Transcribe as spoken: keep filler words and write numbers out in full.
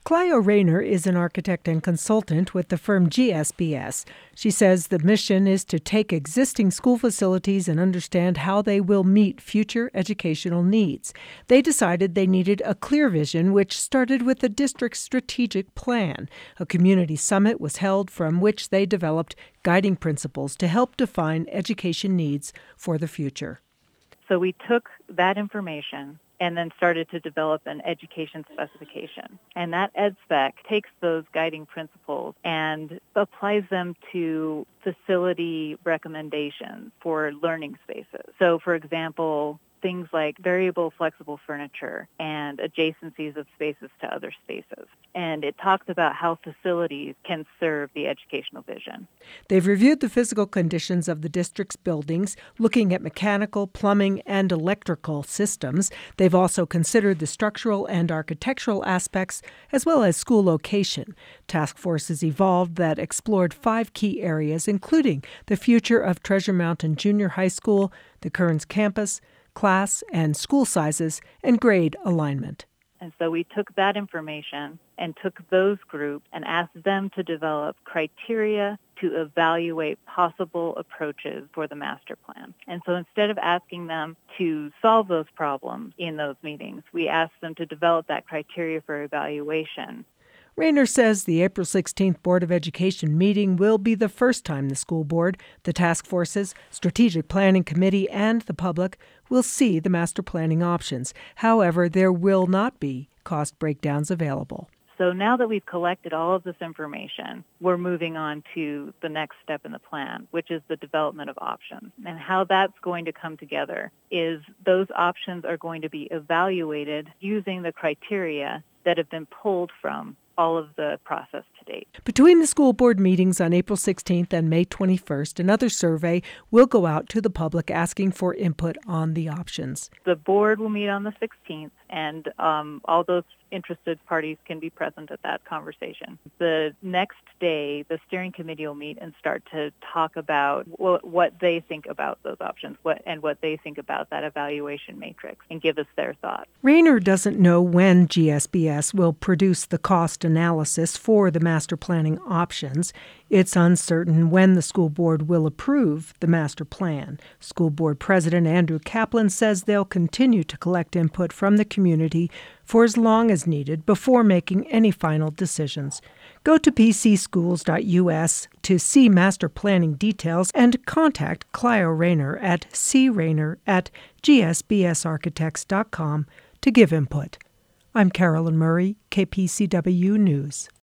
Clio Rayner is an architect and consultant with the firm G S B S. She says the mission is to take existing school facilities and understand how they will meet future educational needs. They decided they needed a clear vision, which started with the district's strategic plan. A community summit was held from which they developed guiding principles to help define education needs for the future. So we took that information and then started to develop an education specification. And that ed spec takes those guiding principles and applies them to facility recommendations for learning spaces. So, for example, things like variable flexible furniture and adjacencies of spaces to other spaces. And it talks about how facilities can serve the educational vision. They've reviewed the physical conditions of the district's buildings, looking at mechanical, plumbing, and electrical systems. They've also considered the structural and architectural aspects, as well as school location. Task forces evolved that explored five key areas, including the future of Treasure Mountain Junior High School, the Kearns campus, class and school sizes, and grade alignment. And so we took that information and took those groups and asked them to develop criteria to evaluate possible approaches for the master plan. And so instead of asking them to solve those problems in those meetings, we asked them to develop that criteria for evaluation. Rayner says the April sixteenth Board of Education meeting will be the first time the school board, the task forces, strategic planning committee, and the public will see the master planning options. However, there will not be cost breakdowns available. So now that we've collected all of this information, we're moving on to the next step in the plan, which is the development of options. And how that's going to come together is those options are going to be evaluated using the criteria that have been pulled from all of the process to date. Between the school board meetings on April sixteenth and May twenty-first, another survey will go out to the public asking for input on the options. The board will meet on the sixteenth, and um, all those interested parties can be present at that conversation. The next day, the steering committee will meet and start to talk about what, what they think about those options what, and what they think about that evaluation matrix and give us their thoughts. Rayner doesn't know when G S B S will produce the cost analysis for the master planning options. It's uncertain when the school board will approve the master plan. School board president Andrew Kaplan says they'll continue to collect input from the community for as long as needed before making any final decisions. Go to p c schools dot u s to see master planning details and contact Clio Rayner at c rayner at g s b s architects dot com to give input. I'm Carolyn Murray, K P C W News.